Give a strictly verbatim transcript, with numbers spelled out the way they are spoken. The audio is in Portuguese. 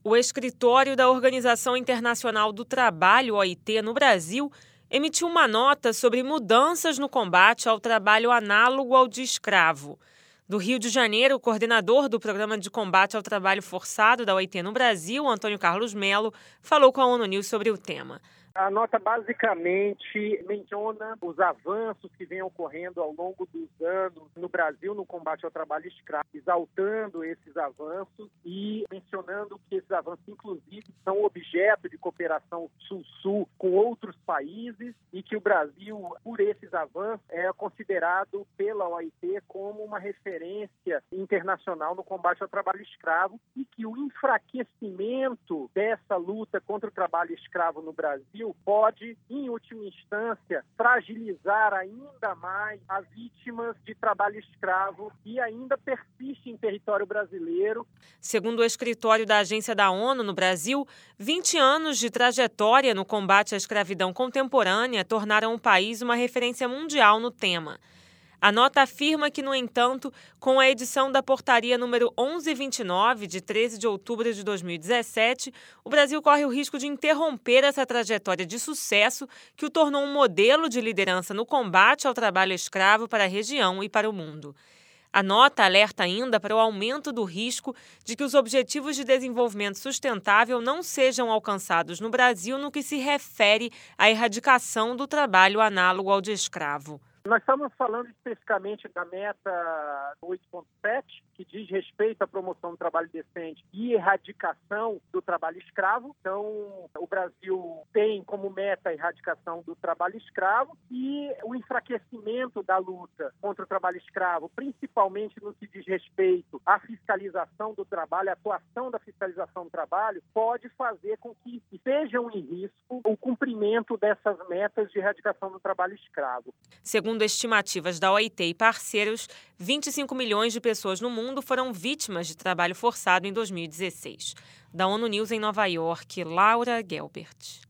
O escritório da Organização Internacional do Trabalho, O I T, no Brasil, emitiu uma nota sobre mudanças no combate ao trabalho análogo ao de escravo. Do Rio de Janeiro, o coordenador do Programa de Combate ao Trabalho Forçado da O I T no Brasil, Antônio Carlos Melo, falou com a ONU News sobre o tema. A nota basicamente menciona os avanços que vêm ocorrendo ao longo dos anos no Brasil no combate ao trabalho escravo, exaltando esses avanços e mencionando que esses avanços, inclusive, são objeto de cooperação sul-sul com outros países e que o Brasil, por esses avanços, é considerado pela O I T como uma referência internacional no combate ao trabalho escravo e que o enfraquecimento dessa luta contra o trabalho escravo no Brasil pode, em última instância, fragilizar ainda mais as vítimas de trabalho escravo e ainda persiste em território brasileiro. Segundo o escritório da Agência da ONU no Brasil, vinte anos de trajetória no combate à escravidão contemporânea tornaram o país uma referência mundial no tema. A nota afirma que, no entanto, com a edição da portaria número onze vinte e nove, de treze de outubro de dois mil e dezessete, o Brasil corre o risco de interromper essa trajetória de sucesso que o tornou um modelo de liderança no combate ao trabalho escravo para a região e para o mundo. A nota alerta ainda para o aumento do risco de que os Objetivos de Desenvolvimento Sustentável não sejam alcançados no Brasil no que se refere à erradicação do trabalho análogo ao de escravo. Nós estamos falando especificamente da meta oito ponto sete, que diz respeito à promoção do trabalho decente e erradicação do trabalho escravo. Então, o Brasil tem como meta a erradicação do trabalho escravo e o enfraquecimento da luta contra o trabalho escravo, principalmente no que diz respeito à fiscalização do trabalho, a atuação da fiscalização do trabalho, pode fazer com que estejam em risco o cumprimento dessas metas de erradicação do trabalho escravo. Segundo estimativas da O I T e parceiros, vinte e cinco milhões de pessoas no mundo foram vítimas de trabalho forçado em dois mil e dezesseis. Da ONU News em Nova York, Laura Gelbert.